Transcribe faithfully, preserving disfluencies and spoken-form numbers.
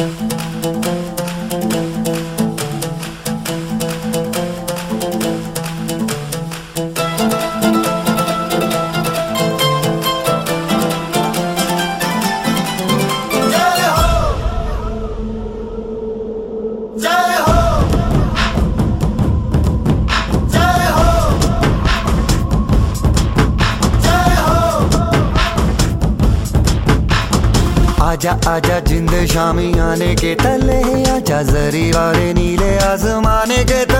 आजा आजा जिंद शामी आने के तले, आजा जरी वाले नीले आसमाने के तले।